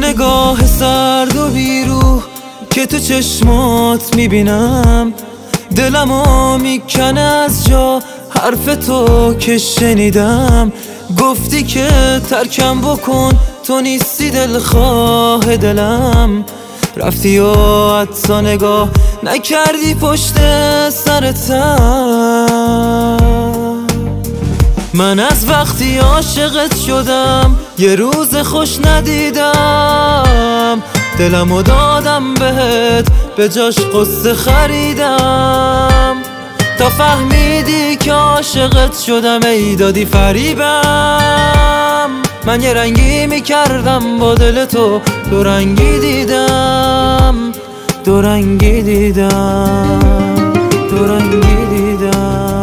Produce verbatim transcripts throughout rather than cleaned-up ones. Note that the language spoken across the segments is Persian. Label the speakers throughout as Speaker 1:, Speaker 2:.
Speaker 1: نگاه سرد و بیروح که تو چشمات میبینم، دلمو میکنه از جا حرف تو که شنیدم. گفتی که ترکم بکن، تو نیستی دلخواه دلم. رفتی و حتی نگاه نکردی پشت سرتم. من از وقتی عاشقت شدم یه روز خوش ندیدم. دلمو دادم بهت به جاش قصه خریدم. تا فهمیدی که عاشقت شدم ای دادی فریبم. من یه رنگی میکردم با دل تو، دو رنگی دیدم، دو رنگی دیدم، دو رنگی دیدم.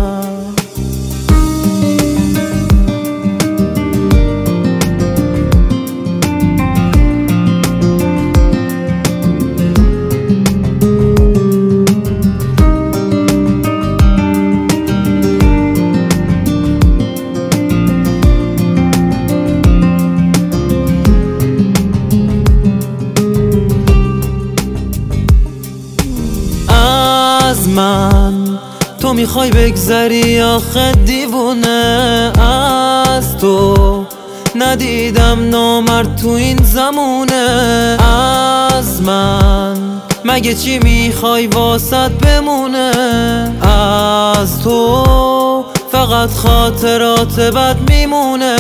Speaker 1: من تو میخوای بگذری آخه دیوونه. از تو ندیدم نامرد تو این زمونه. از من مگه چی میخوای واسط بمونه؟ از تو فقط خاطرات بد میمونه.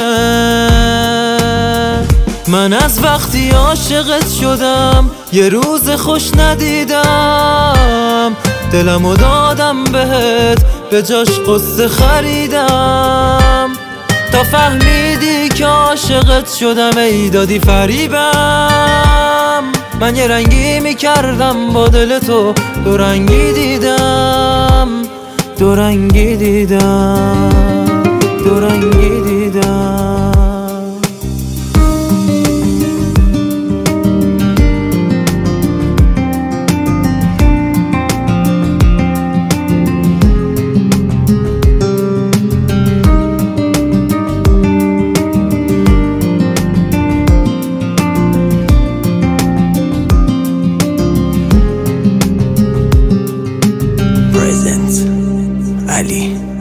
Speaker 1: من از وقتی عاشقت شدم یه روز خوش ندیدم. دلمو دادم بهت به جاش قصه خریدم. تا فهمیدی که عاشقت شدم ای دادی فریبم. من یه رنگی میکردم با دل تو، دو رنگی دیدم، دو رنگی دیدم، دو رنگی دیدم.
Speaker 2: Ali.